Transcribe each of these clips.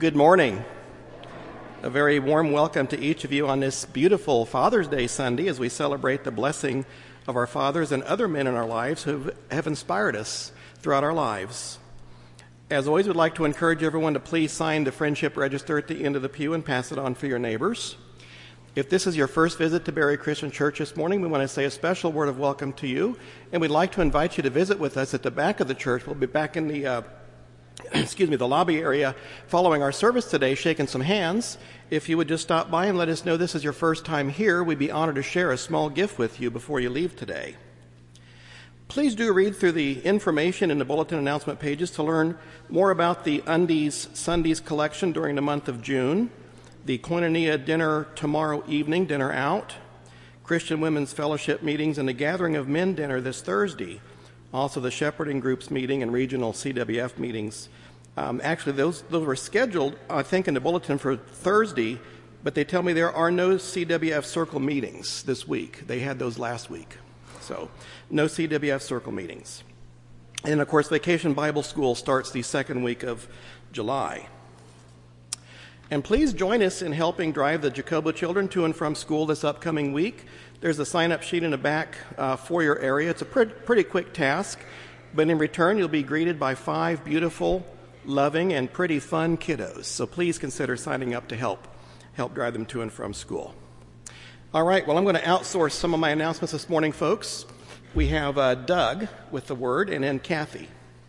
Good morning. A very warm welcome to each of you on this beautiful Father's Day Sunday as we celebrate the blessing of our fathers and other men in our lives who have inspired us throughout our lives. As always, we'd like to encourage everyone to please sign the friendship register at the end of the pew and pass it on for your neighbors. If this is your first visit to Berry Christian Church this morning, we want to say a special word of welcome to you, and we'd like to invite you to visit with us at the back of the church. We'll be back in the the lobby area following our service today, shaking some hands. If you would just stop by and let us know this is your first time here, we'd be honored to share a small gift with you before you leave today. Please do read through the information in the bulletin announcement pages to learn more about the Undies Sundays collection during the month of June, the Koinonia dinner tomorrow evening, dinner out, Christian Women's Fellowship meetings, and the Gathering of Men dinner this Thursday. Also, the shepherding groups meeting and regional CWF meetings. Actually, those were scheduled, I think, in the bulletin for Thursday, but they tell me there are no CWF circle meetings this week. They had those last week. So, no CWF circle meetings. And, of course, Vacation Bible School starts the second week of July. And please join us in helping drive the Jacobo children to and from school this upcoming week. There's a sign-up sheet in the back foyer area. It's a pretty quick task, but in return, you'll be greeted by 5 beautiful, loving, and pretty fun kiddos. So please consider signing up to help drive them to and from school. All right, well, I'm going to outsource some of my announcements this morning, folks. We have Doug with the word, and then Kathy.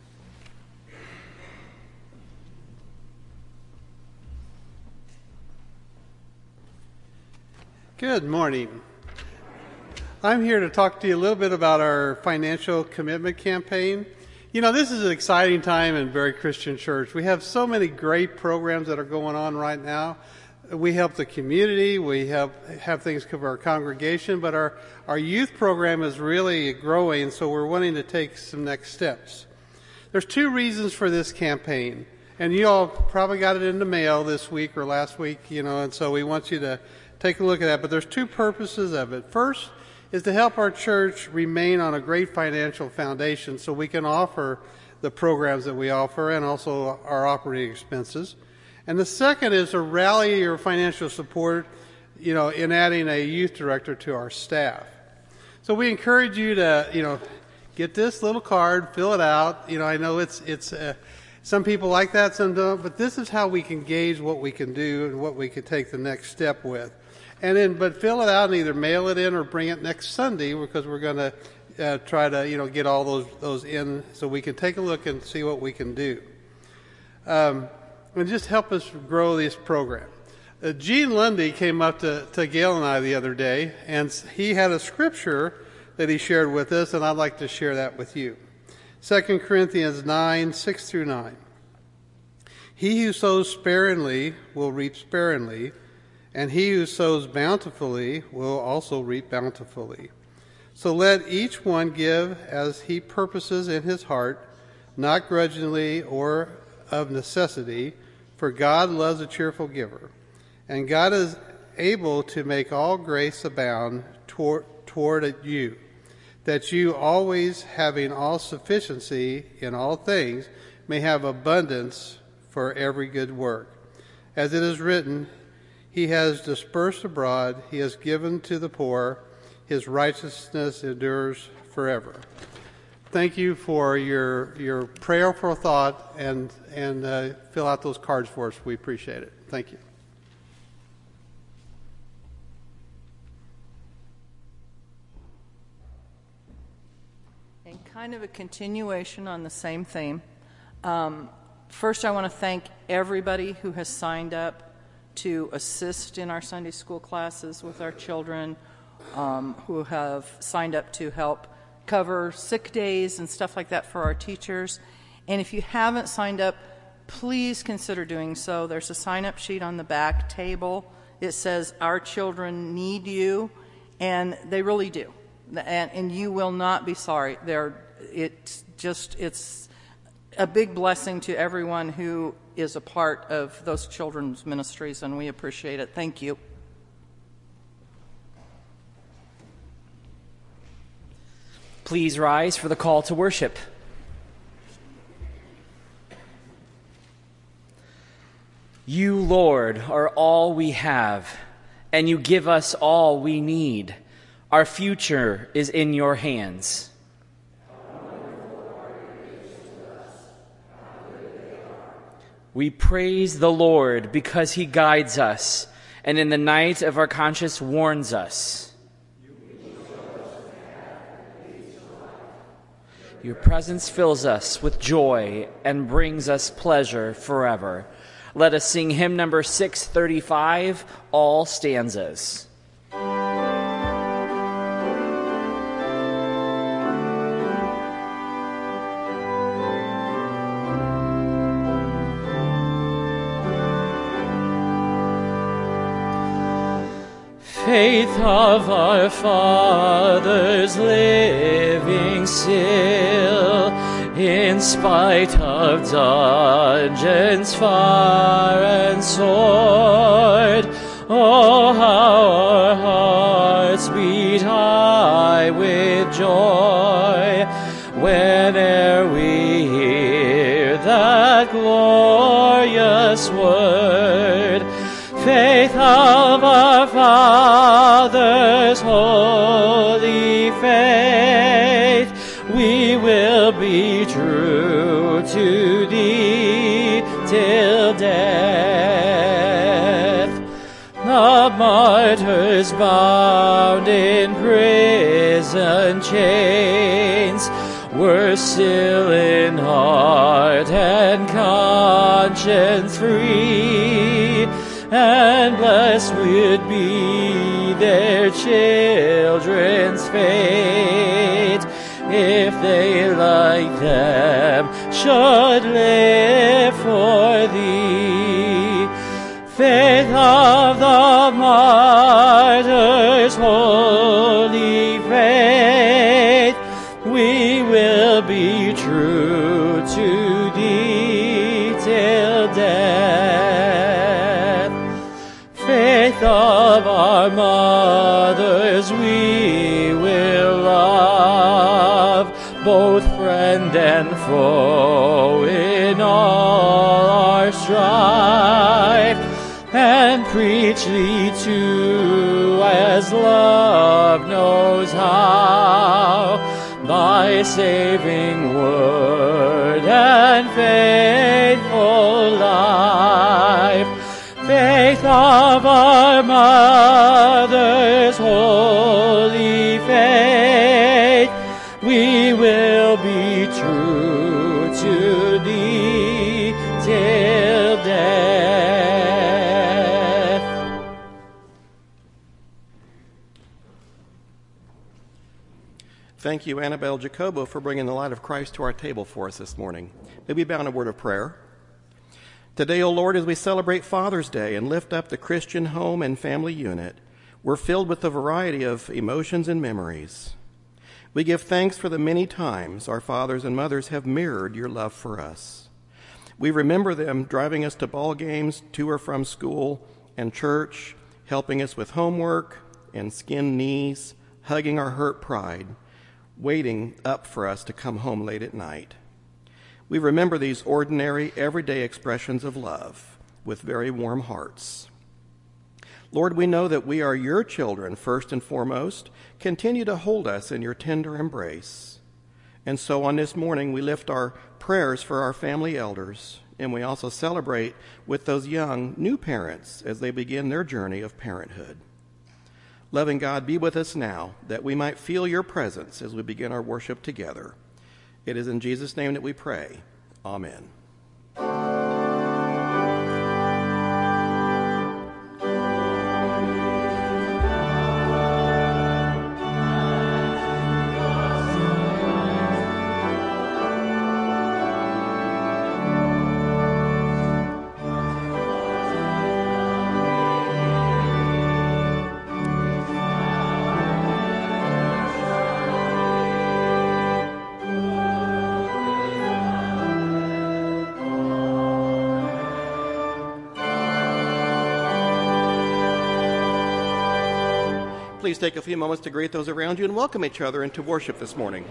Good morning. I'm here to talk to you a little bit about our financial commitment campaign. You know, this is an exciting time in Berry Christian Church. We have so many great programs that are going on right now. We help the community. We have things cover our congregation, but our youth program is really growing, so we're wanting to take some next steps. There's 2 reasons for this campaign, and you all probably got it in the mail this week or last week, and so we want you to take a look at that. But there's 2 purposes of it. First is to help our church remain on a great financial foundation so we can offer the programs that we offer and also our operating expenses. And the second is to rally your financial support, in adding a youth director to our staff. So we encourage you to, get this little card, fill it out. I know it's some people like that, some don't, but this is how we can gauge what we can do and what we can take the next step with. But fill it out and either mail it in or bring it next Sunday, because we're going to try to, get all those in so we can take a look and see what we can do. And just help us grow this program. Gene Lundy came up to Gail and I the other day, and he had a scripture that he shared with us, and I'd like to share that with you. 2 Corinthians 9, 6 through 9. He who sows sparingly will reap sparingly, and he who sows bountifully will also reap bountifully. So let each one give as he purposes in his heart, not grudgingly or of necessity, for God loves a cheerful giver. And God is able to make all grace abound toward you, that you always, having all sufficiency in all things, may have abundance for every good work. As it is written, He has dispersed abroad, He has given to the poor, His righteousness endures forever. Thank you for your prayerful thought, and fill out those cards for us. We appreciate it. Thank you. And kind of a continuation on the same theme. First, I want to thank everybody who has signed up to assist in our Sunday school classes with our children, who have signed up to help cover sick days and stuff like that for our teachers. And if you haven't signed up, please consider doing so. There's a sign-up sheet on the back table. It says, "Our children need you," and they really do. And you will not be sorry. It's a big blessing to everyone who is a part of those children's ministries, and we appreciate it. Thank you. Please rise for the call to worship. You, Lord, are all we have, and you give us all we need. Our future is in your hands. We praise the Lord because he guides us, and in the night of our conscience warns us. Your presence fills us with joy and brings us pleasure forever. Let us sing hymn number 635, all stanzas. Faith of our fathers living still, in spite of dungeons far and sword. Oh, how our hearts beat high with joy whene'er we hear that glorious word. Faith of our fathers, holy faith, we will be true to thee till death. The martyrs bound in prison chains were still in heart and conscience free, and blessed would be their children's fate if they like them should live for thee. Faith of the martyrs, holy faith, we will be true to thee till death. Faith of our mothers we will love, both friend and foe in all our strife, and preach thee to as love knows how, by saving word and faithful life. Faith of our mothers, holy faith, we will be true to thee till death. Thank you, Annabelle Jacobo, for bringing the light of Christ to our table for us this morning. May we bow in a word of prayer. Today, O Lord, as we celebrate Father's Day and lift up the Christian home and family unit, we're filled with a variety of emotions and memories. We give thanks for the many times our fathers and mothers have mirrored your love for us. We remember them driving us to ball games, to or from school and church, helping us with homework and skinned knees, hugging our hurt pride, waiting up for us to come home late at night. We remember these ordinary, everyday expressions of love with very warm hearts. Lord, we know that we are your children first and foremost. Continue to hold us in your tender embrace. And so on this morning, we lift our prayers for our family elders, and we also celebrate with those young new parents as they begin their journey of parenthood. Loving God, be with us now, that we might feel your presence as we begin our worship together. It is in Jesus' name that we pray. Amen. Please take a few moments to greet those around you and welcome each other into worship this morning.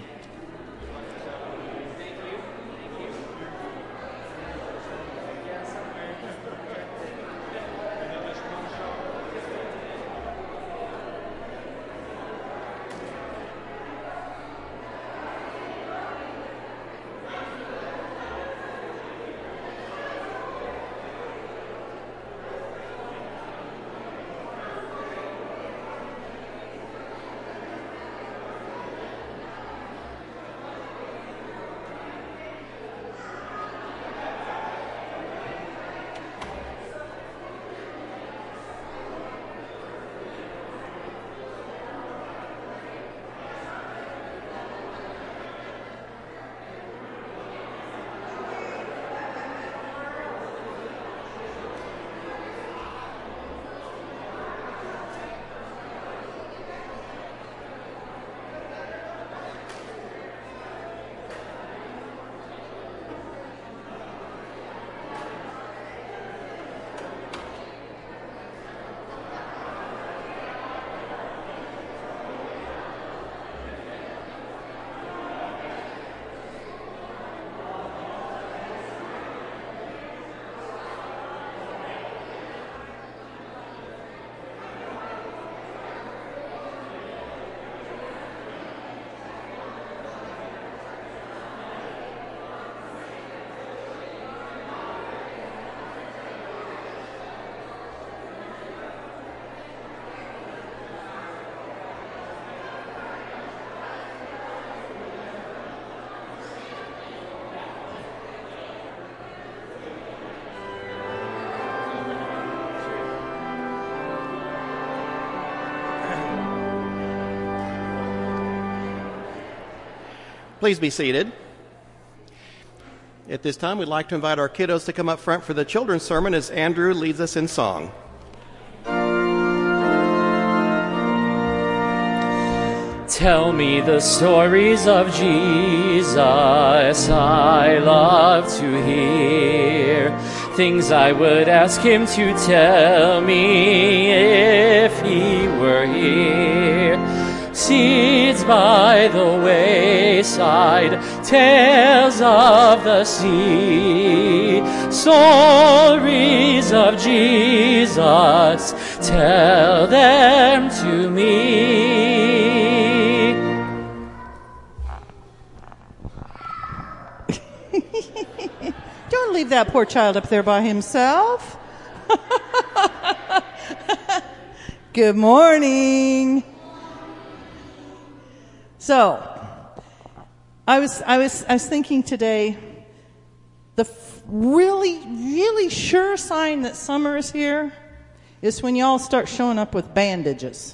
Please be seated. At this time, we'd like to invite our kiddos to come up front for the children's sermon as Andrew leads us in song. Tell me the stories of Jesus, I love to hear things I would ask him to tell me if he were here. Seeds by the wayside, tales of the sea, stories of Jesus, tell them to me. Don't leave that poor child up there by himself. Good morning. So, I was thinking today, the really sure sign that summer is here is when y'all start showing up with bandages.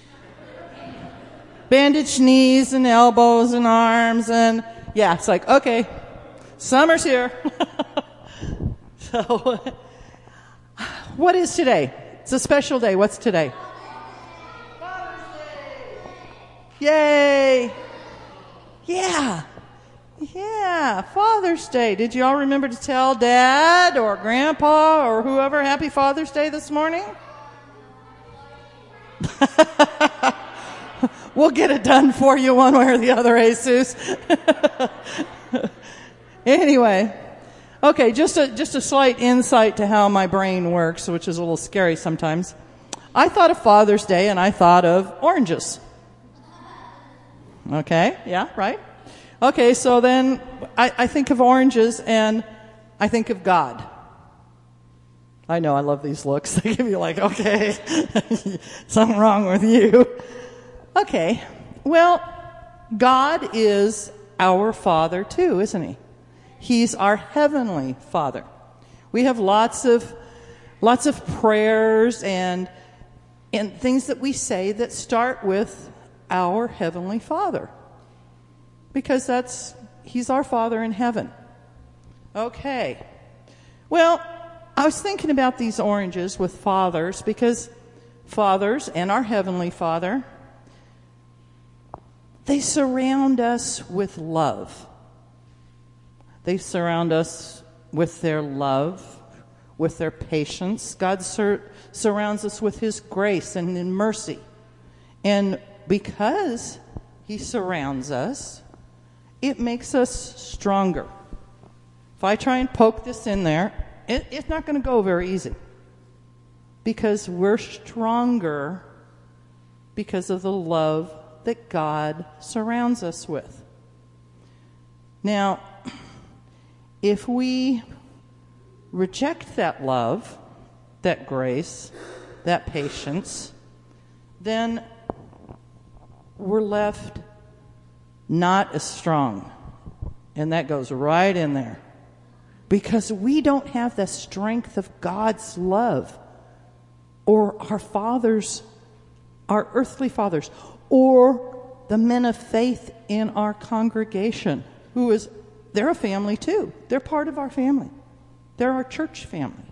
Bandaged knees and elbows and arms, and yeah, it's like, okay, summer's here. So, what is today? It's a special day. What's today? Father's Day. Yay! Yeah, Father's Day. Did you all remember to tell Dad or Grandpa or whoever Happy Father's Day this morning? We'll get it done for you one way or the other, Jesus. Anyway, okay, just a slight insight to how my brain works, which is a little scary sometimes. I thought of Father's Day and I thought of oranges. Okay, yeah, right? Okay, so then I think of oranges and I think of God. I know, I love these looks. They give you like, okay, something wrong with you. Okay, well, God is our Father too, isn't he? He's our heavenly Father. We have lots of prayers and things that we say that start with our heavenly Father, because he's our Father in heaven. Okay. Well, I was thinking about these oranges with fathers, because fathers and our heavenly Father, they surround us with love. They surround us with their love, with their patience. God surrounds us with his grace and in mercy. And because he surrounds us, it makes us stronger. If I try and poke this in there, it's not going to go very easy. Because we're stronger because of the love that God surrounds us with. Now, if we reject that love, that grace, that patience, then we're left not as strong. And that goes right in there. Because we don't have the strength of God's love, or our fathers, our earthly fathers, or the men of faith in our congregation, they're a family too. They're part of our family. They're our church family.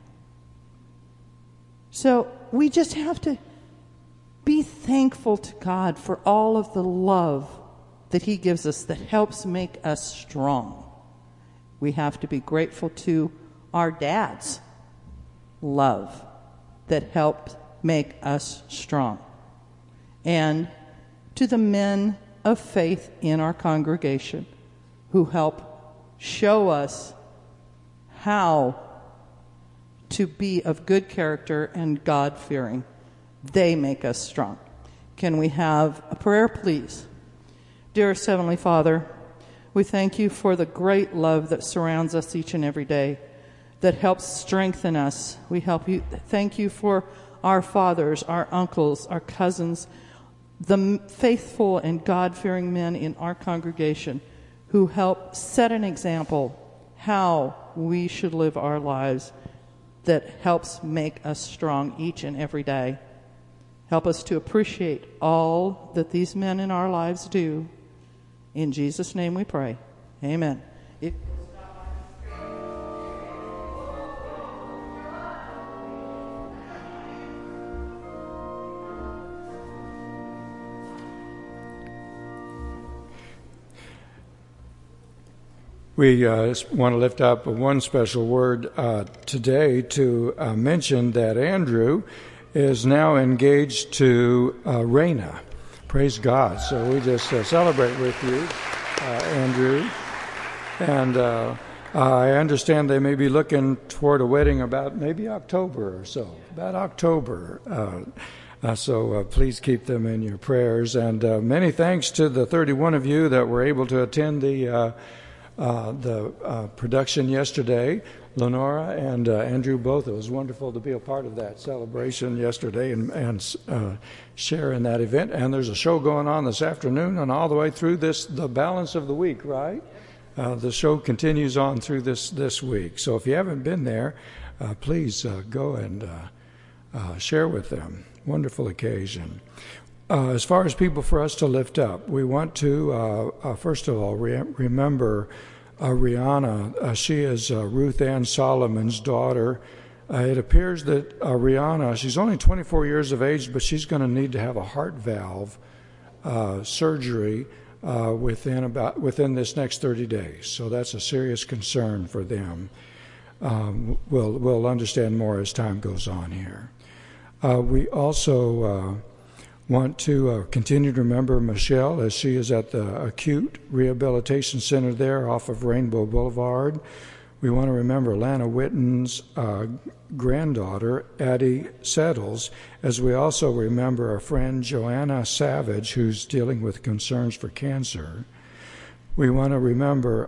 So we just have to be thankful to God for all of the love that he gives us that helps make us strong. We have to be grateful to our dad's love that helped make us strong. And to the men of faith in our congregation who help show us how to be of good character and God-fearing. They make us strong. Can we have a prayer, please? Dearest Heavenly Father, we thank you for the great love that surrounds us each and every day, that helps strengthen us. We thank you for our fathers, our uncles, our cousins, the faithful and God-fearing men in our congregation who help set an example how we should live our lives that helps make us strong each and every day. Help us to appreciate all that these men in our lives do, In Jesus' name we pray. Amen. We want to lift up one special word today to mention that Andrew is now engaged to Raina. Praise God. So we just celebrate with you, Andrew. And I understand they may be looking toward a wedding about maybe October or so, about October. So please keep them in your prayers. And many thanks to the 31 of you that were able to attend the production yesterday. Lenora and Andrew both. It was wonderful to be a part of that celebration yesterday and share in that event. And there's a show going on this afternoon and all the way through the balance of the week, right? The show continues on through this week. So if you haven't been there, please go and share with them. Wonderful occasion. As far as people for us to lift up, we want to, first of all, remember Rihanna. She is Ruth Ann Solomon's daughter. It appears that Rihanna, she's only 24 years of age, but she's going to need to have a heart valve surgery within this next 30 days. So that's a serious concern for them. We'll understand more as time goes on here. We also want to continue to remember Michelle as she is at the Acute Rehabilitation Center there off of Rainbow Boulevard. We want to remember Lana Witten's granddaughter, Addie Settles, as we also remember our friend Joanna Savage, who's dealing with concerns for cancer. We want to remember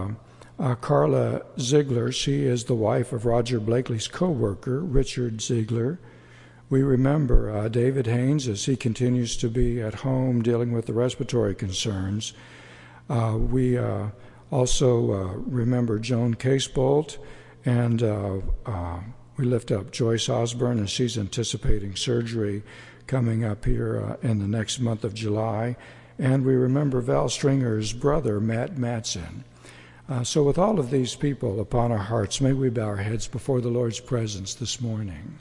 Carla Ziegler. She is the wife of Roger Blakely's co-worker, Richard Ziegler. We remember David Haynes as he continues to be at home dealing with the respiratory concerns. We also remember Joan Casebolt, and we lift up Joyce Osborne as she's anticipating surgery coming up here in the next month of July. And we remember Val Stringer's brother, Matt Mattson. So with all of these people upon our hearts, may we bow our heads before the Lord's presence this morning.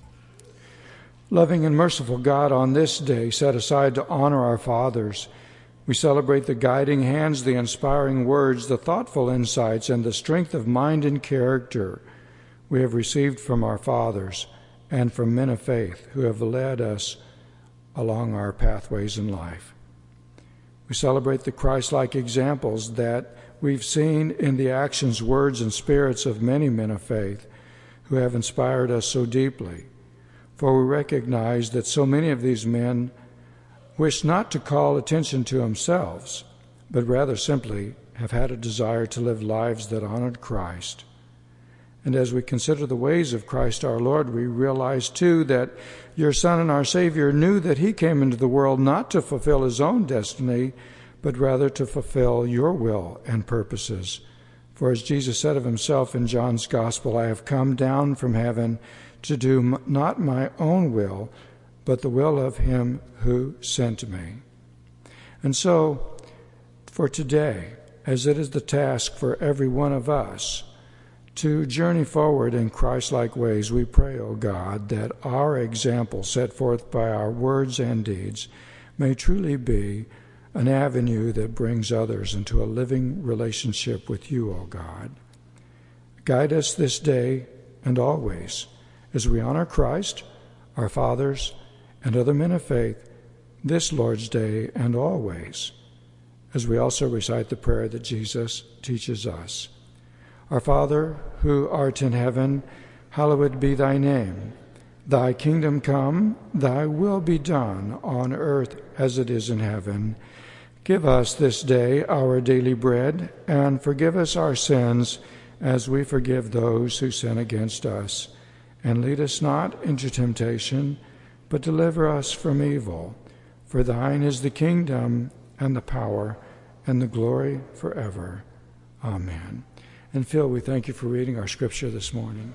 Loving and merciful God, on this day set aside to honor our fathers, we celebrate the guiding hands, the inspiring words, the thoughtful insights, and the strength of mind and character we have received from our fathers and from men of faith who have led us along our pathways in life. We celebrate the Christ-like examples that we've seen in the actions, words, and spirits of many men of faith who have inspired us so deeply. For we recognize that so many of these men wish not to call attention to themselves, but rather simply have had a desire to live lives that honored Christ. And as we consider the ways of Christ our Lord, we realize too that your Son and our Savior knew that he came into the world not to fulfill his own destiny, but rather to fulfill your will and purposes. For as Jesus said of himself in John's Gospel, I have come down from heaven to do not my own will, but the will of him who sent me. And so, for today, as it is the task for every one of us to journey forward in Christ-like ways, we pray, O God, that our example set forth by our words and deeds may truly be an avenue that brings others into a living relationship with you, O God. Guide us this day and always as we honor Christ, our fathers, and other men of faith this Lord's Day and always, as we also recite the prayer that Jesus teaches us. Our Father, who art in heaven, hallowed be thy name. Thy kingdom come, thy will be done on earth as it is in heaven. Give us this day our daily bread, and forgive us our sins as we forgive those who sin against us. And lead us not into temptation, but deliver us from evil. For thine is the kingdom, and the power, and the glory forever. Amen. And Phil, we thank you for reading our scripture this morning.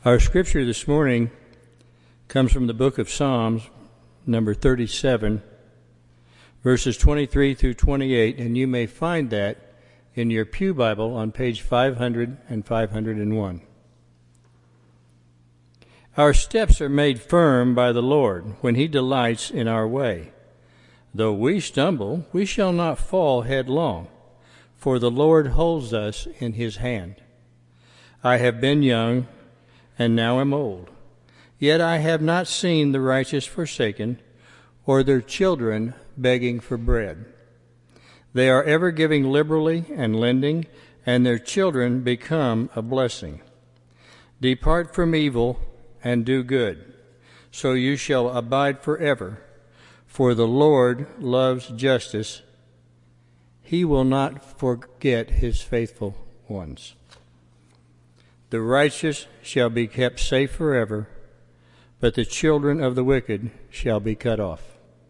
Our scripture this morning comes from the book of Psalms, number 37, verses 23 through 28, and you may find that in your Pew Bible on page 500 and 501. Our steps are made firm by the Lord when he delights in our way. Though we stumble, we shall not fall headlong, for the Lord holds us in his hand. I have been young, and now am old, yet I have not seen the righteous forsaken, or their children begging for bread. They are ever giving liberally and lending, and their children become a blessing. Depart from evil and do good, so you shall abide forever. For the Lord loves justice. He will not forget his faithful ones. The righteous shall be kept safe forever, but the children of the wicked shall be cut off.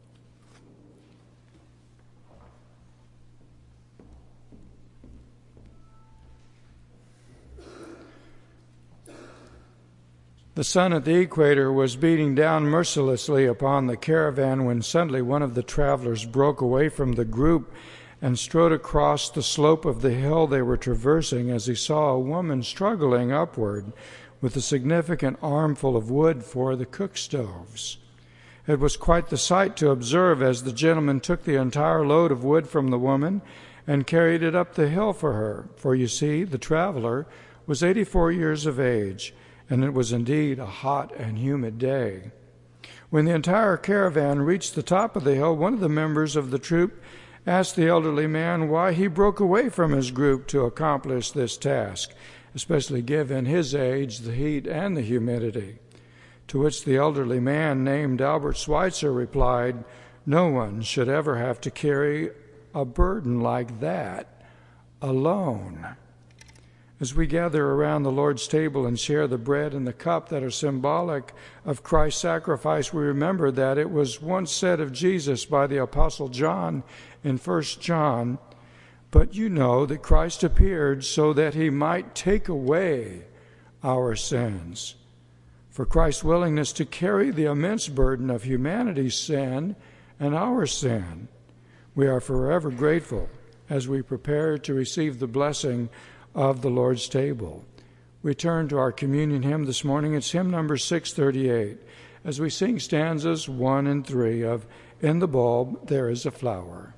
The sun at the equator was beating down mercilessly upon the caravan when suddenly one of the travelers broke away from the group and strode across the slope of the hill they were traversing as he saw a woman struggling upward with a significant armful of wood for the cook stoves. It was quite the sight to observe as the gentleman took the entire load of wood from the woman and carried it up the hill for her. For you see, the traveler was 84 years of age, and it was indeed a hot and humid day. When the entire caravan reached the top of the hill, one of the members of the troop asked the elderly man why he broke away from his group to accomplish this task, especially given his age, the heat, and the humidity. To which the elderly man, named Albert Schweitzer, replied, "No one should ever have to carry a burden like that alone." As we gather around the Lord's table and share the bread and the cup that are symbolic of Christ's sacrifice, we remember that it was once said of Jesus by the Apostle John in 1 John, "But you know that Christ appeared so that he might take away our sins." For Christ's willingness to carry the immense burden of humanity's sin and our sin, we are forever grateful as we prepare to receive the blessing of the Lord's table. We turn to our communion hymn this morning. It's hymn number 638, as we sing stanzas 1 and 3 of "In the Bulb There is a Flower."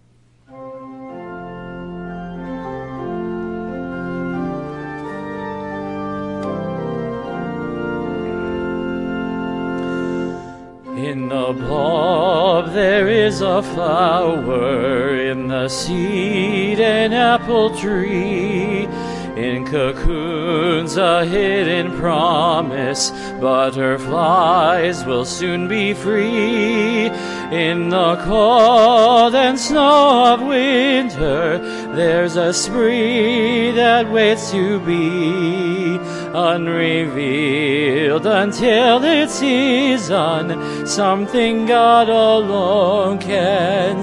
In the bulb there is a flower, in the seed an apple tree, in cocoons a hidden promise, butterflies will soon be free. In the cold and snow of winter, there's a spree that waits to be unrevealed until its season, something God alone can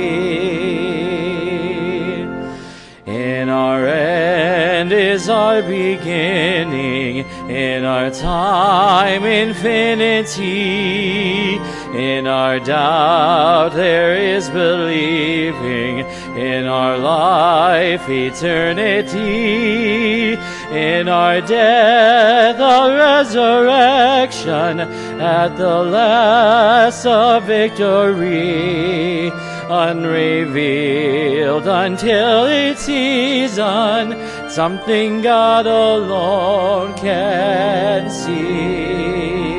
see. In our end is our beginning, in our time infinity. In our doubt there is believing, in our life eternity. In our death a resurrection, at the last a victory. Unrevealed until its season, something God alone can see.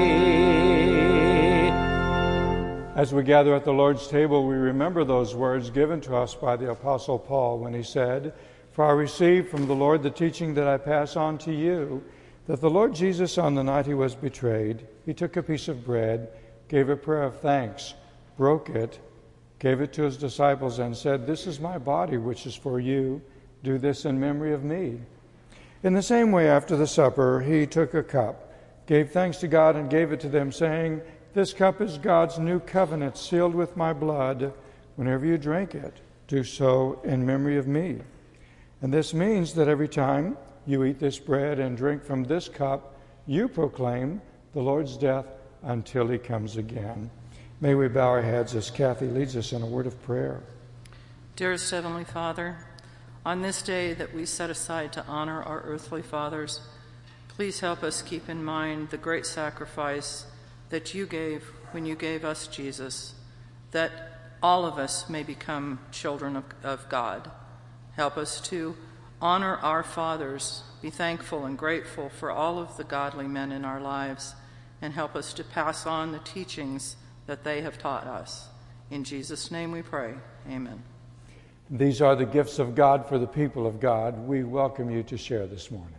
As we gather at the Lord's table, we remember those words given to us by the Apostle Paul when he said, "For I received from the Lord the teaching that I pass on to you, that the Lord Jesus, on the night he was betrayed, he took a piece of bread, gave a prayer of thanks, broke it, gave it to his disciples, and said, 'This is my body, which is for you. Do this in memory of me.' In the same way, after the supper, he took a cup, gave thanks to God, and gave it to them, saying, 'This cup is God's new covenant, sealed with my blood. Whenever you drink it, do so in memory of me.' And this means that every time you eat this bread and drink from this cup, you proclaim the Lord's death until he comes again. May we bow our heads as Kathy leads us in a word of prayer. Dearest Heavenly Father, on this day that we set aside to honor our earthly fathers, please help us keep in mind the great sacrifice that you gave when you gave us Jesus, that all of us may become children of God. Help us to honor our fathers, be thankful and grateful for all of the godly men in our lives, and help us to pass on the teachings that they have taught us. In Jesus' name we pray. Amen. These are the gifts of God for the people of God. We welcome you to share this morning.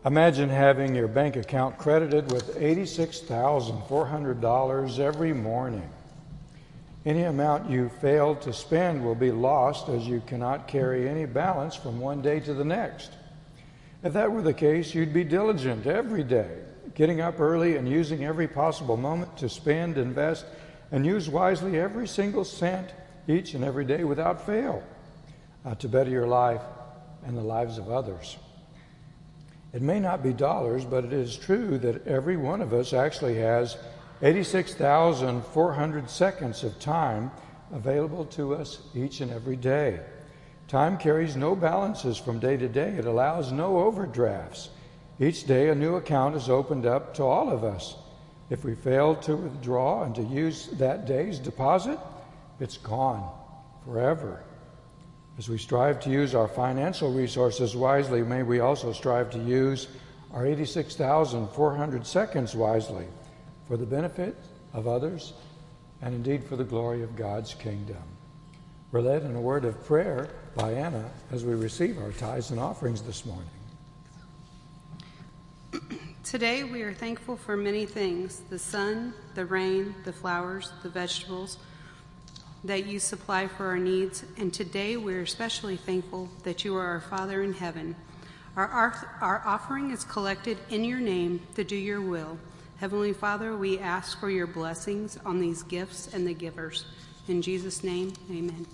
Imagine having your bank account credited with $86,400 every morning. Any amount you fail to spend will be lost, as you cannot carry any balance from one day to the next. If that were the case, you'd be diligent every day, getting up early and using every possible moment to spend, invest, and use wisely every single cent each and every day without fail, to better your life and the lives of others. It may not be dollars, but it is true that every one of us actually has 86,400 seconds of time available to us each and every day. Time carries no balances from day to day. It allows no overdrafts. Each day a new account is opened up to all of us. If we fail to withdraw and to use that day's deposit, it's gone forever. As we strive to use our financial resources wisely, may we also strive to use our 86,400 seconds wisely for the benefit of others and indeed for the glory of God's kingdom. We're led in a word of prayer by Anna as we receive our tithes and offerings this morning. Today we are thankful for many things: the sun, the rain, the flowers, the vegetables that you supply for our needs. And today we are especially thankful that you are our Father in heaven. Our offering is collected in your name to do your will. Heavenly Father, we ask for your blessings on these gifts and the givers. In Jesus' name, amen.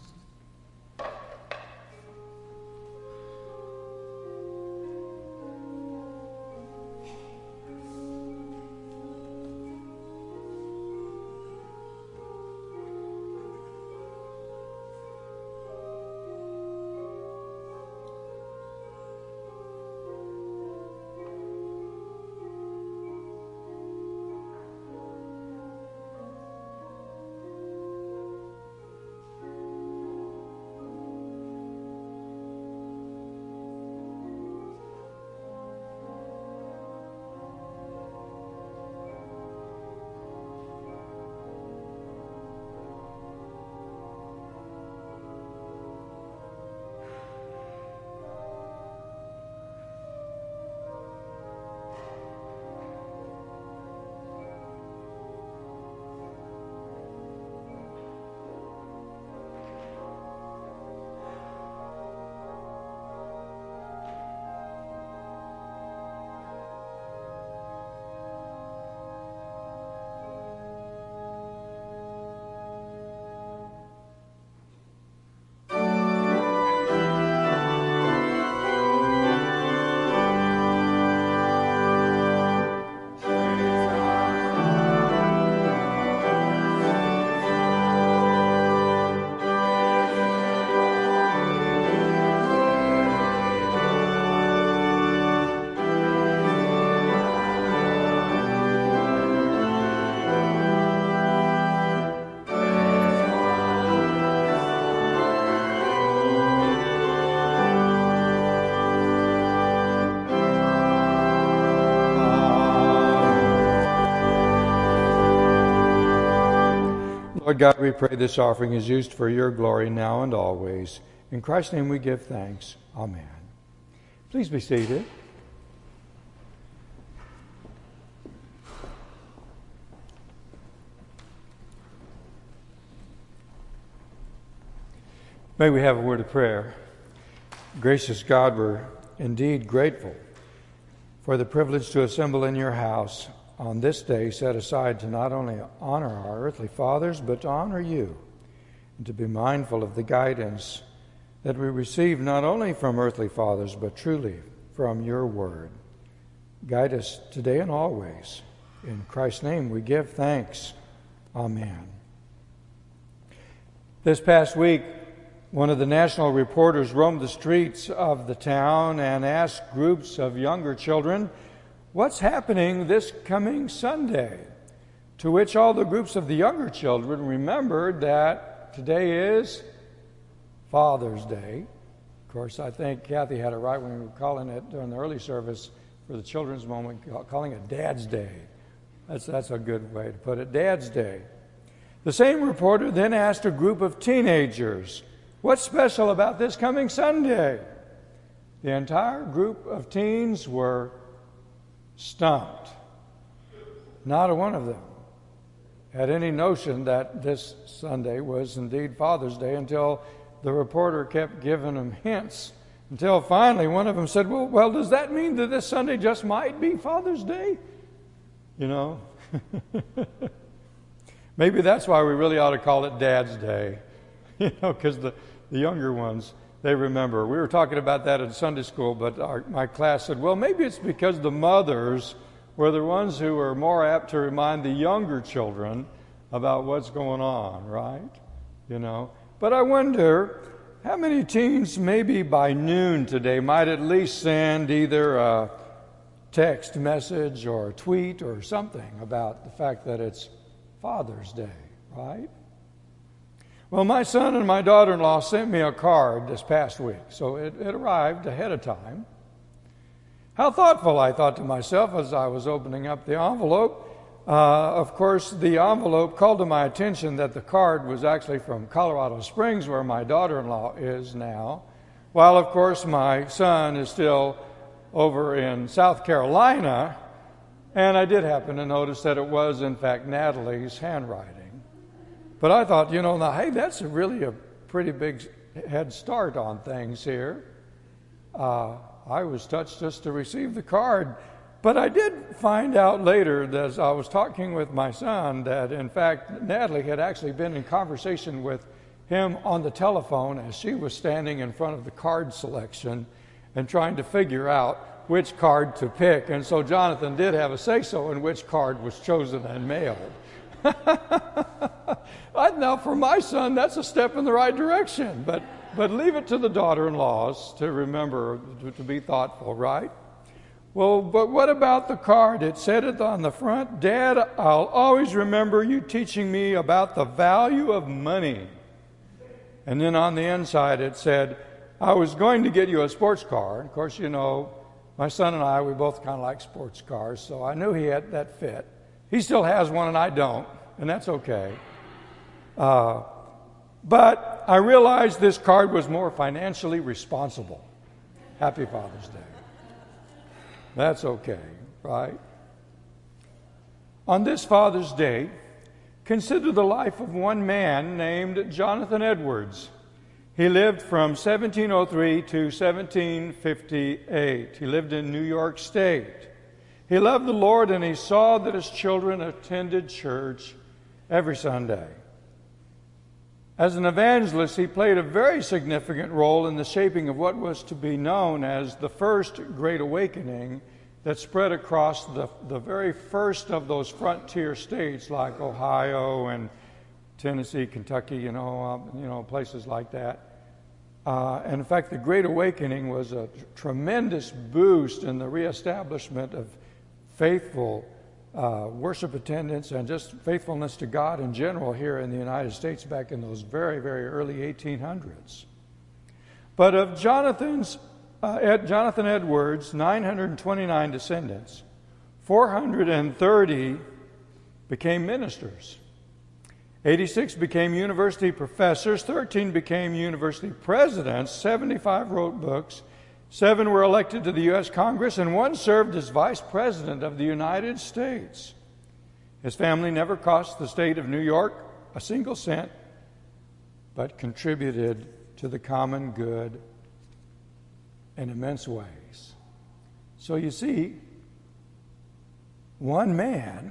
Lord God, we pray this offering is used for your glory now and always. In Christ's name we give thanks. Amen. Please be seated. May we have a word of prayer. Gracious God, we're indeed grateful for the privilege to assemble in your house on this day set aside to not only honor our earthly fathers, but to honor you and to be mindful of the guidance that we receive not only from earthly fathers, but truly from your word. Guide us today and always. In Christ's name we give thanks. Amen. This past week, one of the national reporters roamed the streets of the town and asked groups of younger children, "What's happening this coming Sunday?" To which all the groups of the younger children remembered that today is Father's Day. Of course, I think Kathy had it right when we were calling it during the early service for the children's moment, calling it Dad's Day. That's a good way to put it, Dad's Day. The same reporter then asked a group of teenagers, "What's special about this coming Sunday?" The entire group of teens were stumped. Not a one of them had any notion that this Sunday was indeed Father's Day until the reporter kept giving them hints, until finally one of them said, well, does that mean that this Sunday just might be Father's Day? You know? Maybe that's why we really ought to call it Dad's Day. You know, because the younger ones, they remember. We were talking about that in Sunday school, but my class said, well, maybe it's because the mothers were the ones who were more apt to remind the younger children about what's going on, right? You know. But I wonder how many teens maybe by noon today might at least send either a text message or a tweet or something about the fact that it's Father's Day, right? Well, my son and my daughter-in-law sent me a card this past week, so it arrived ahead of time. How thoughtful, I thought to myself as I was opening up the envelope. Of course, the envelope called to my attention that the card was actually from Colorado Springs, where my daughter-in-law is now, while, of course, my son is still over in South Carolina. And I did happen to notice that it was, in fact, Natalie's handwriting. But I thought, now, hey, that's really a pretty big head start on things here. I was touched just to receive the card. But I did find out later that as I was talking with my son that, in fact, Natalie had actually been in conversation with him on the telephone as she was standing in front of the card selection and trying to figure out which card to pick. And so Jonathan did have a say-so in which card was chosen and mailed. Now, for my son, that's a step in the right direction. But leave it to the daughter-in-laws to remember to be thoughtful, right? Well, but what about the card? It said it on the front, Dad, I'll always remember you teaching me about the value of money. And then on the inside it said, I was going to get you a sports car. Of course, my son and I, we both kind of like sports cars, so I knew he had that fit. He still has one and I don't, and that's okay. But I realized this card was more financially responsible. Happy Father's Day. That's okay, right? On this Father's Day, consider the life of one man named Jonathan Edwards. He lived from 1703 to 1758. He lived in New York State. He loved the Lord and he saw that his children attended church every Sunday. As an evangelist, he played a very significant role in the shaping of what was to be known as the First Great Awakening that spread across the very first of those frontier states like Ohio and Tennessee, Kentucky, places like that. And in fact, the Great Awakening was a tremendous boost in the reestablishment of faithful worship attendance and just faithfulness to God in general here in the United States back in those very, very early 1800s. But of Jonathan Edwards' 929 descendants, 430 became ministers. 86 became university professors, 13 became university presidents, 75 wrote books, 7 were elected to the U.S. Congress, and 1 served as vice president of the United States. His family never cost the state of New York a single cent, but contributed to the common good in immense ways. So you see, one man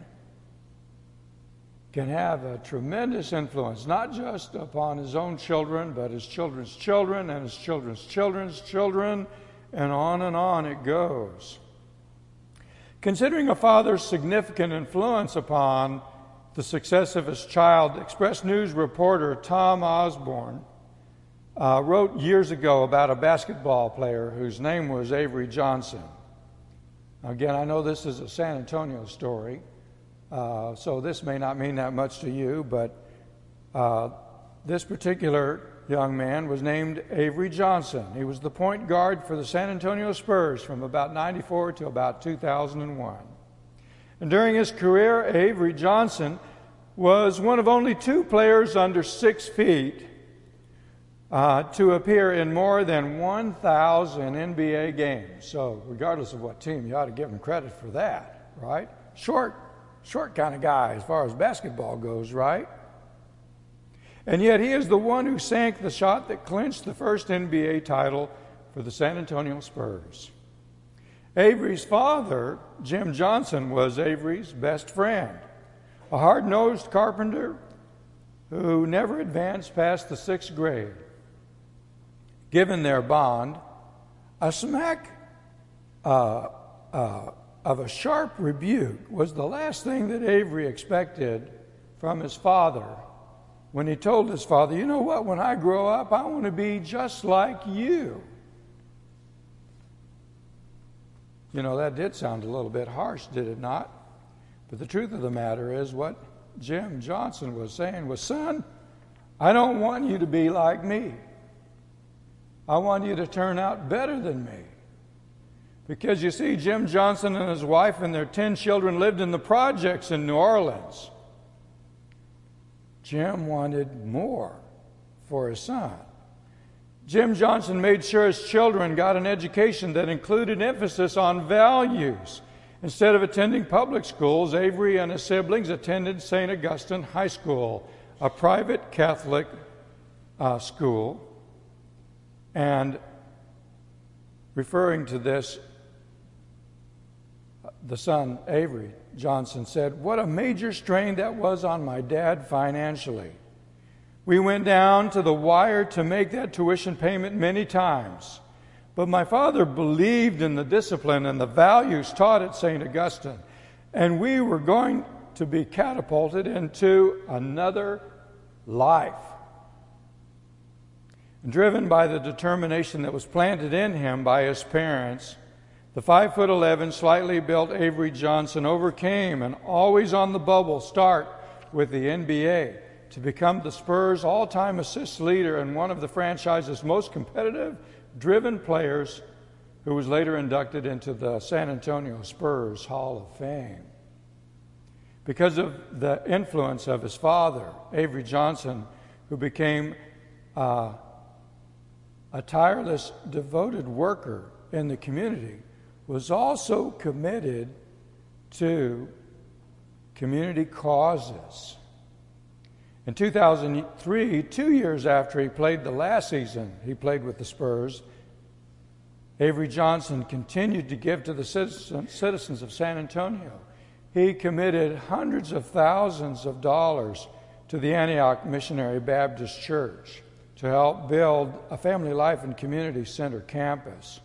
can have a tremendous influence, not just upon his own children, but his children's children and his children's children's children, and on it goes. Considering a father's significant influence upon the success of his child, Express News reporter Tom Osborne wrote years ago about a basketball player whose name was Avery Johnson. Again, I know this is a San Antonio story, so this may not mean that much to you, but this particular young man was named Avery Johnson. He was the point guard for the San Antonio Spurs from about 94 to about 2001. And during his career, Avery Johnson was one of only 2 players under 6 feet to appear in more than 1,000 NBA games. So regardless of what team, you ought to give him credit for that, right? Short kind of guy as far as basketball goes, right? And yet he is the one who sank the shot that clinched the first NBA title for the San Antonio Spurs. Avery's father, Jim Johnson, was Avery's best friend, a hard-nosed carpenter who never advanced past the 6th grade. Given their bond, a smack of a sharp rebuke was the last thing that Avery expected from his father when he told his father, "You know what, when I grow up, I want to be just like you." You know, that did sound a little bit harsh, did it not? But the truth of the matter is what Jim Johnson was saying was, "Son, I don't want you to be like me. I want you to turn out better than me." Because you see, Jim Johnson and his wife and their 10 children lived in the projects in New Orleans. Jim wanted more for his son. Jim Johnson made sure his children got an education that included emphasis on values. Instead of attending public schools, Avery and his siblings attended St. Augustine High School, a private Catholic school. And referring to this, the son, Avery Johnson, said, "What a major strain that was on my dad financially. We went down to the wire to make that tuition payment many times. But my father believed in the discipline and the values taught at St. Augustine, and we were going to be catapulted into another life." Driven by the determination that was planted in him by his parents, the 5'11", slightly built Avery Johnson overcame an always-on-the-bubble start with the NBA to become the Spurs' all-time assist leader and one of the franchise's most competitive, driven players, who was later inducted into the San Antonio Spurs Hall of Fame. Because of the influence of his father, Avery Johnson, who became a tireless, devoted worker in the community, was also committed to community causes. In 2003, 2 years after he played the last season he played with the Spurs, Avery Johnson continued to give to the citizens of San Antonio. He committed hundreds of thousands of dollars to the Antioch Missionary Baptist Church to help build a family life and community center campus.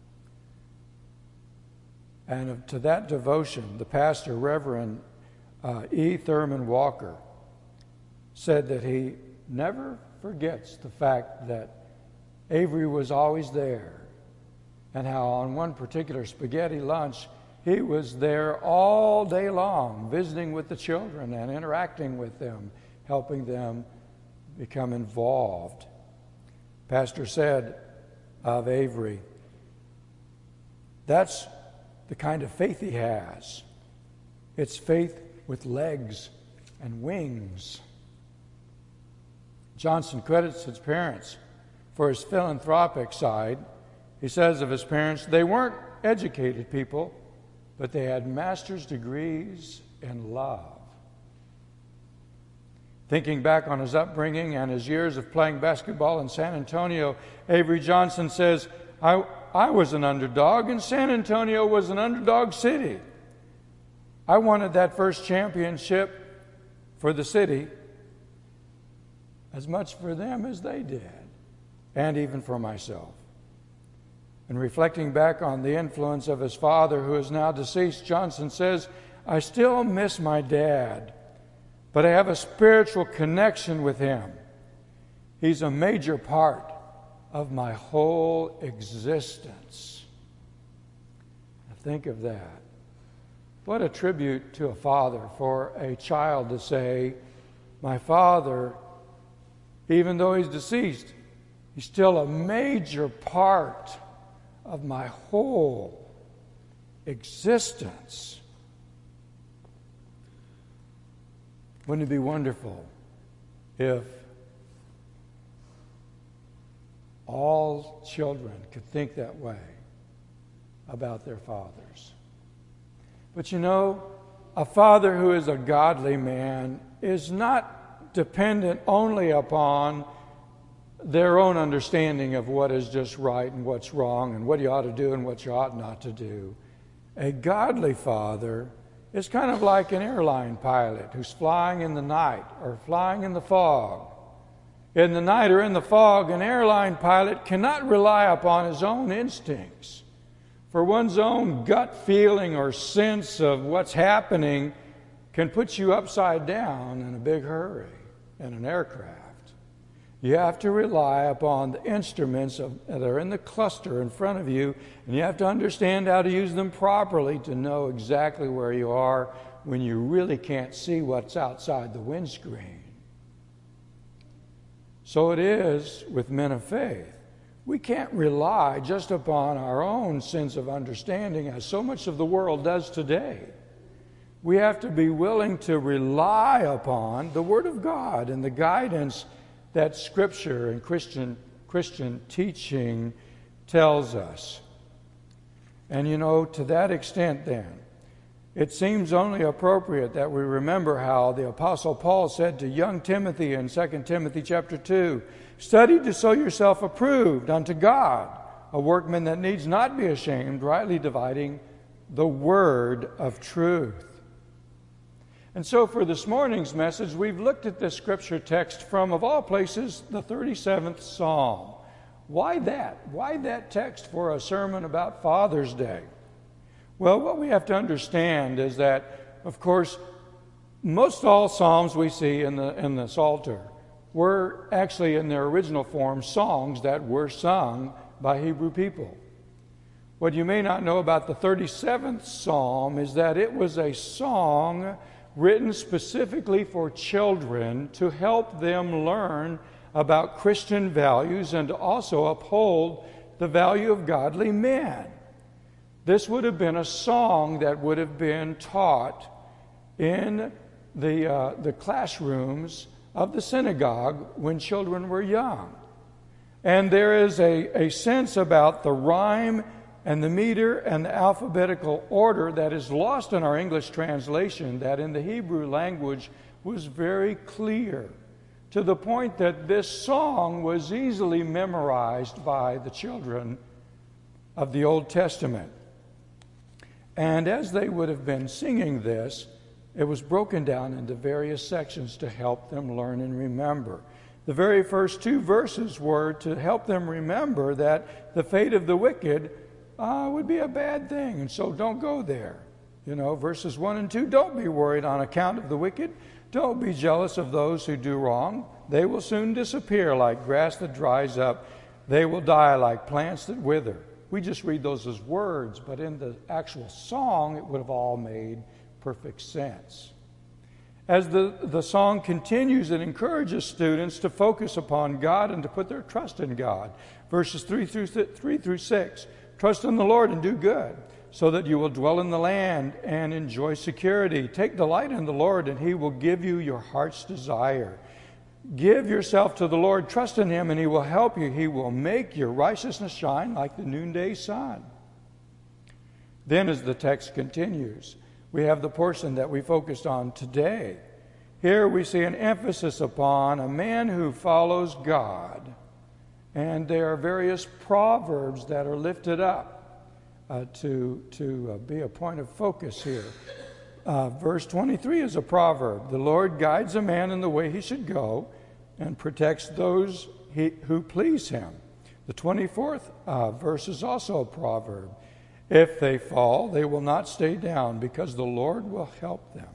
And to that devotion, the pastor, Reverend E. Thurman Walker, said that he never forgets the fact that Avery was always there, and how on one particular spaghetti lunch, he was there all day long, visiting with the children and interacting with them, helping them become involved. Pastor said of Avery, "That's the kind of faith he has. It's faith with legs and wings." Johnson credits his parents for his philanthropic side. He says of his parents, "They weren't educated people, but they had master's degrees in love." Thinking back on his upbringing and his years of playing basketball in San Antonio, Avery Johnson says, I was an underdog, and San Antonio was an underdog city. I wanted that first championship for the city as much for them as they did, and even for myself. And reflecting back on the influence of his father, who is now deceased, Johnson says, "I still miss my dad, but I have a spiritual connection with him. He's a major part of my whole existence." Now think of that. What a tribute to a father for a child to say, "My father, even though he's deceased, he's still a major part of my whole existence." Wouldn't it be wonderful if all children could think that way about their fathers. But you know, a father who is a godly man is not dependent only upon their own understanding of what is just right and what's wrong and what you ought to do and what you ought not to do. A godly father is kind of like an airline pilot who's flying in the night or flying in the fog. In the night or in the fog, an airline pilot cannot rely upon his own instincts. For one's own gut feeling or sense of what's happening can put you upside down in a big hurry in an aircraft. You have to rely upon the instruments that are in the cluster in front of you, and you have to understand how to use them properly to know exactly where you are when you really can't see what's outside the windscreen. So it is with men of faith. We can't rely just upon our own sense of understanding as so much of the world does today. We have to be willing to rely upon the Word of God and the guidance that Scripture and Christian teaching tells us. And you know, to that extent then, it seems only appropriate that we remember how the Apostle Paul said to young Timothy in 2 Timothy chapter 2, "Study to show yourself approved unto God, a workman that needs not be ashamed, rightly dividing the word of truth." And so for this morning's message, we've looked at this scripture text from, of all places, the 37th Psalm. Why that? Why that text for a sermon about Father's Day? Well, what we have to understand is that, of course, most all Psalms we see in the Psalter were actually in their original form songs that were sung by Hebrew people. What you may not know about the 37th Psalm is that it was a song written specifically for children to help them learn about Christian values and to also uphold the value of godly men. This would have been a song that would have been taught in the classrooms of the synagogue when children were young. And there is a sense about the rhyme and the meter and the alphabetical order that is lost in our English translation that in the Hebrew language was very clear, to the point that this song was easily memorized by the children of the Old Testament. And as they would have been singing this, it was broken down into various sections to help them learn and remember. The very first two verses were to help them remember that the fate of the wicked would be a bad thing, and so don't go there. You know, verses 1 and 2, don't be worried on account of the wicked. Don't be jealous of those who do wrong. They will soon disappear like grass that dries up. They will die like plants that wither. We just read those as words, but in the actual song, it would have all made perfect sense. As the song continues, it encourages students to focus upon God and to put their trust in God. Verses 3 through 6. Trust in the Lord and do good, so that you will dwell in the land and enjoy security. Take delight in the Lord, and He will give you your heart's desire. Give yourself to the Lord, trust in Him, and He will help you. He will make your righteousness shine like the noonday sun. Then as the text continues, we have the portion that we focused on today. Here we see an emphasis upon a man who follows God. And there are various proverbs that are lifted up to be a point of focus here. Verse 23 is a proverb. The Lord guides a man in the way he should go and protects those who please Him. The 24th verse is also a proverb. If they fall, they will not stay down, because the Lord will help them.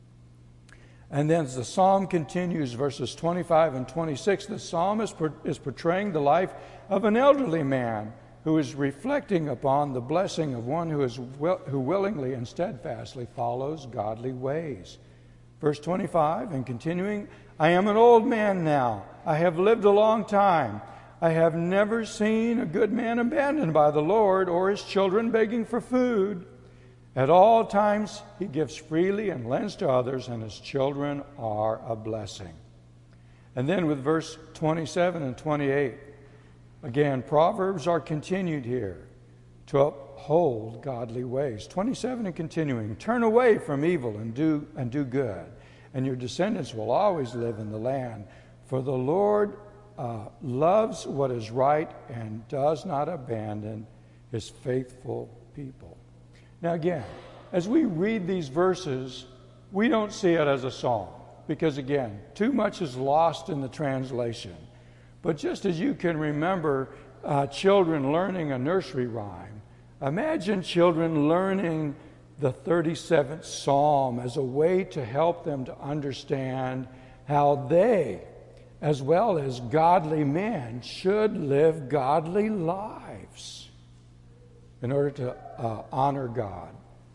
And then as the psalm continues, verses 25 and 26, the psalm is portraying the life of an elderly man who is reflecting upon the blessing of one who willingly and steadfastly follows godly ways. Verse 25, and continuing, I am an old man now. I have lived a long time. I have never seen a good man abandoned by the Lord, or his children begging for food. At all times he gives freely and lends to others, and his children are a blessing. And then with verse 27 and 28, Again, Proverbs are continued here to uphold godly ways. 27 and continuing, turn away from evil and do good, and your descendants will always live in the land. For the Lord loves what is right and does not abandon his faithful people. Now again, as we read these verses, we don't see it as a psalm, because again, too much is lost in the translation. But just as you can remember children learning a nursery rhyme, imagine children learning the 37th Psalm as a way to help them to understand how they, as well as godly men, should live godly lives in order to honor God.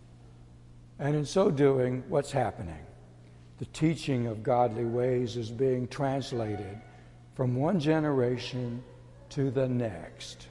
And in so doing, what's happening? The teaching of godly ways is being translated from one generation to the next.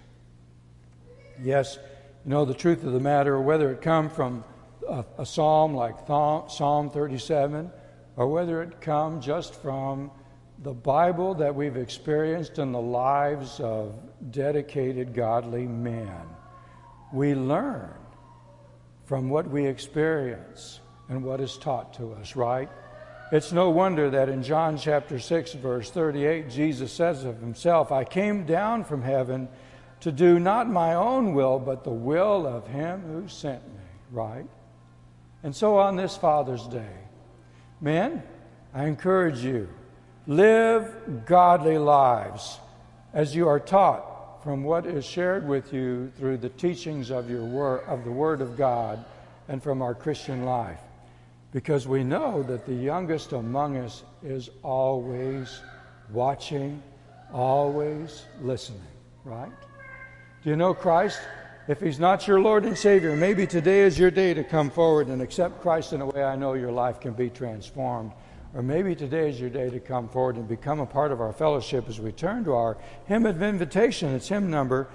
Yes, you know, the truth of the matter, whether it come from a psalm like Psalm 37, or whether it come just from the Bible that we've experienced in the lives of dedicated godly men, we learn from what we experience and what is taught to us, right? It's no wonder that in John chapter 6, verse 38, Jesus says of himself, I came down from heaven to do not my own will, but the will of him who sent me, right? And so on this Father's Day, men, I encourage you, live godly lives as you are taught from what is shared with you through the teachings of the Word of God and from our Christian life. Because we know that the youngest among us is always watching, always listening, right? Do you know Christ? If he's not your Lord and Savior, maybe today is your day to come forward and accept Christ in a way I know your life can be transformed. Or maybe today is your day to come forward and become a part of our fellowship as we turn to our hymn of invitation. It's hymn number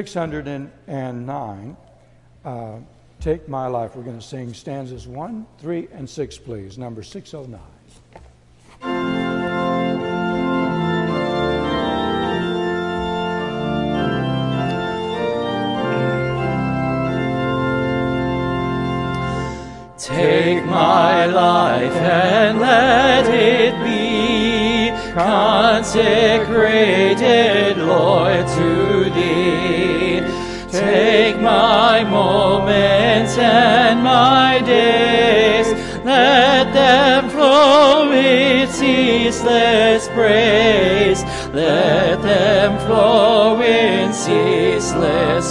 609. Take My Life. We're going to sing stanzas 1, 3, and 6, please. Number 609. Take my life and let it be consecrated, Lord, to Thee. Take my moments and my days, let them flow with ceaseless praise. Let them flow in ceaseless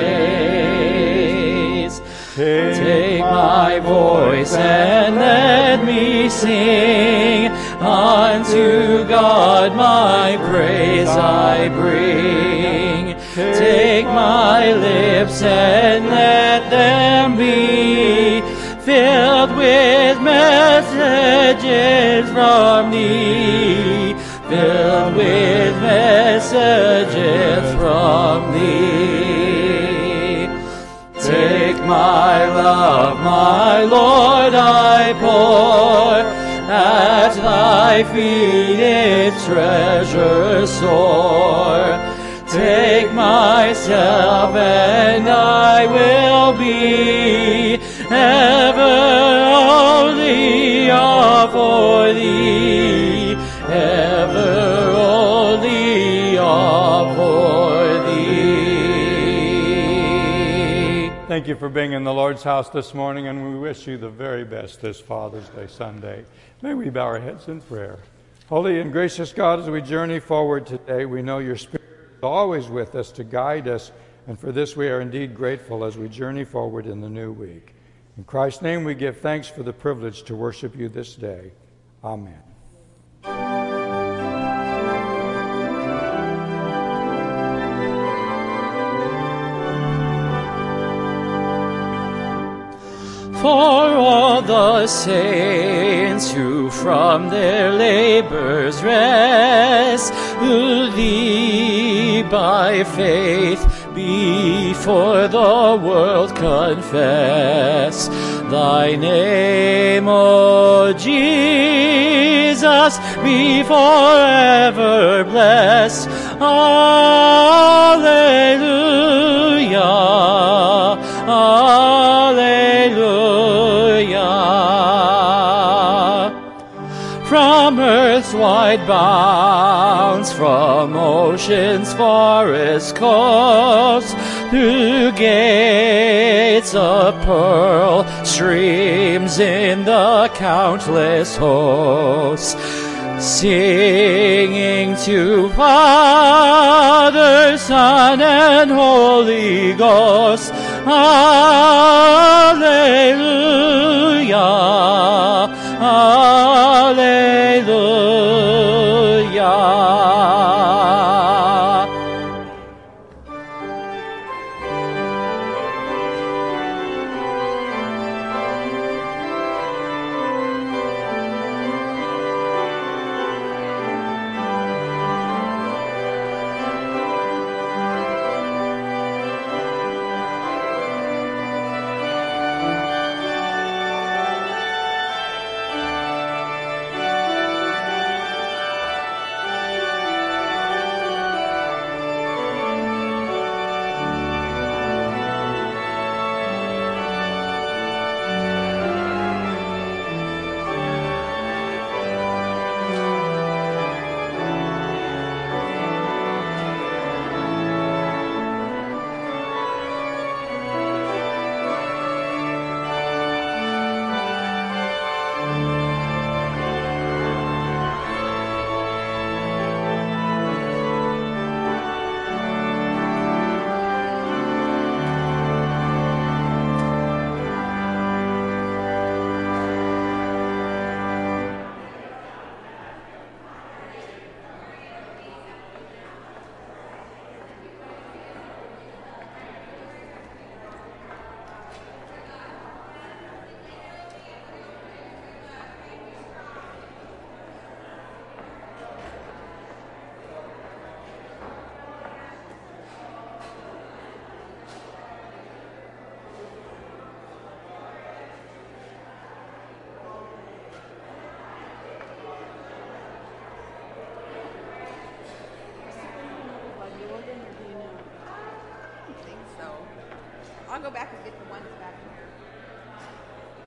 praise. Take my voice and let me sing, unto God my praise I bring. Take my lips and let them be filled with messages from Thee, filled with messages from Thee. Take my love, my Lord, I pour at Thy feet, its treasure store. Take myself and I will be ever only all for Thee, ever only all for Thee. Thank you for being in the Lord's house this morning, and we wish you the very best this Father's Day Sunday. May we bow our heads in prayer. Holy and gracious God, as we journey forward today, we know your Spirit is always with us to guide us, and for this we are indeed grateful as we journey forward in the new week. In Christ's name we give thanks for the privilege to worship you this day. Amen. For all the saints who from their labors rest, who Thee by faith before the world confess, Thy name, O Jesus, be forever blessed. Alleluia, alleluia. From earth's wide bounds, from ocean's forest coast, through gates of pearl, streams in the countless hosts, singing to Father, Son, and Holy Ghost. Alleluia, alleluia. I'll go back and get the ones back here.